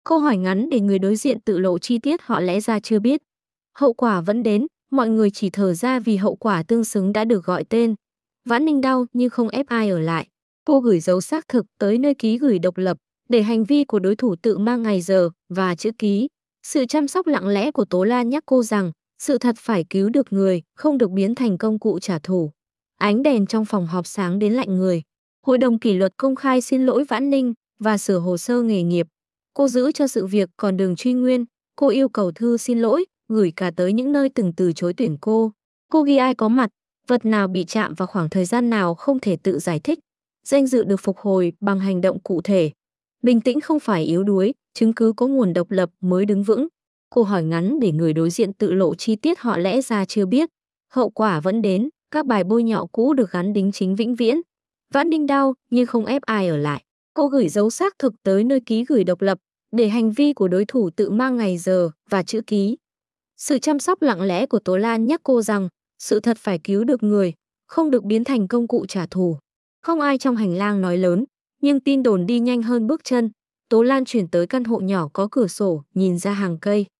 Câu hỏi ngắn để người đối diện tự lộ chi tiết họ lẽ ra chưa biết. Hậu quả vẫn đến, mọi người chỉ thở ra vì hậu quả tương xứng đã được gọi tên. Vãn Ninh đau nhưng không ép ai ở lại. Cô gửi dấu xác thực tới nơi ký gửi độc lập để hành vi của đối thủ tự mang ngày giờ và chữ ký. Sự chăm sóc lặng lẽ của Tố Lan nhắc cô rằng sự thật phải cứu được người, không được biến thành công cụ trả thù. Ánh đèn trong phòng họp sáng đến lạnh người. Hội đồng kỷ luật công khai xin lỗi Vãn Ninh và sửa hồ sơ nghề nghiệp. Cô giữ cho sự việc còn đường truy nguyên. Cô yêu cầu thư xin lỗi, gửi cả tới những nơi từng từ chối tuyển cô. Cô ghi ai có mặt, vật nào bị chạm vào khoảng thời gian nào không thể tự giải thích. Danh dự được phục hồi bằng hành động cụ thể. Bình tĩnh không phải yếu đuối, chứng cứ có nguồn độc lập mới đứng vững. Câu hỏi ngắn để người đối diện tự lộ chi tiết họ lẽ ra chưa biết. Hậu quả vẫn đến, các bài bôi nhọ cũ được gắn đính chính vĩnh viễn. Vãn Ninh đau nhưng không ép ai ở lại. Cô gửi dấu xác thực tới nơi ký gửi độc lập để hành vi của đối thủ tự mang ngày giờ và chữ ký. Sự chăm sóc lặng lẽ của Tố Lan nhắc cô rằng sự thật phải cứu được người, không được biến thành công cụ trả thù. Không ai trong hành lang nói lớn, nhưng tin đồn đi nhanh hơn bước chân. Tố Lan chuyển tới căn hộ nhỏ có cửa sổ, nhìn ra hàng cây.